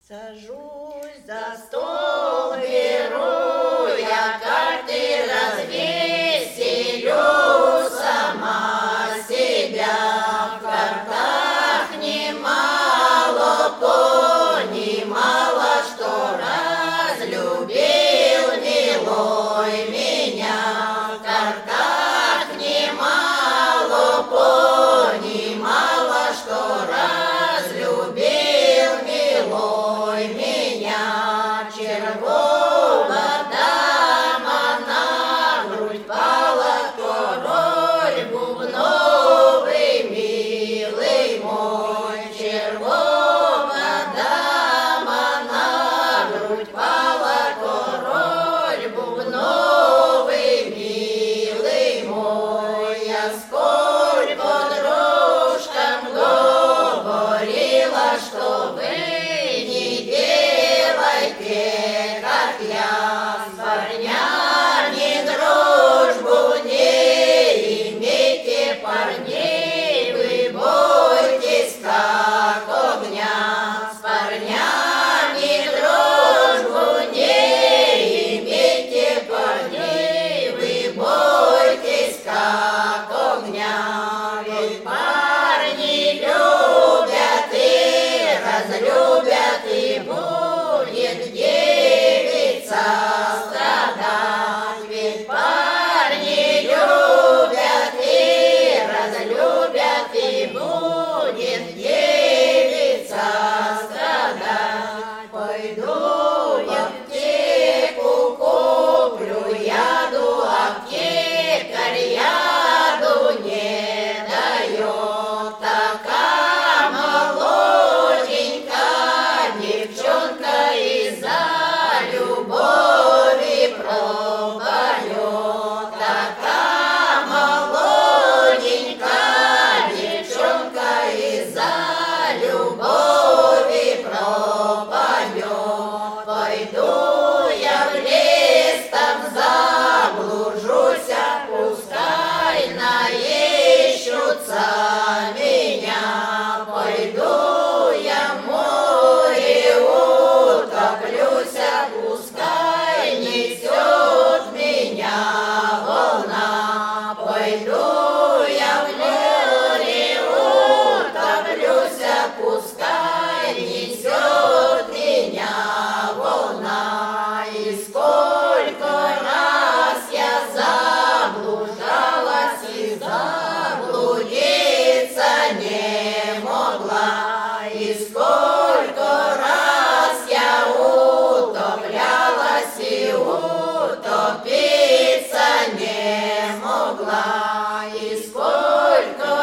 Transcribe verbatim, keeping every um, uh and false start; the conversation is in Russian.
Сажусь за стол, беру я карты, развеселю сама себя. В картах немало понимала, что разлюбил милой меня. В картах немало понимала, что разлюбил милой меня. Червова дама на грудь пала, король бубновый, милый мой. Червова дама на грудь пала, король бубновый, милый мой. Я сколь подружкам говорила, что вы не делайте, как я, с парнями дружбу не имейте, парней вы бойтесь, как огня. С парнями дружбу не имейте, парней вы бойтесь, как огня. Ведь парни любят и разлюбят, и будет девица страдать. Ведь парни любят и разлюбят, и будет девица страдать. Пойду в аптеку, куплю яду, аптекарь яду не дает. Такая молоденькая девчонка из-за любови пропадет. Такая молоденькая девчонка из-за любови пропадет. Пойду я в лес, там заблужусь, пускай наищутся меня. Пойду я в море, утоплюсь, пускай несет меня волна. Пойду я в море, утоплюсь, пускай несет меня волна. И сколько раз я заблуждалась и заблудиться не могла. И сколько раз я утоплялась и утопиться не могла. И сколько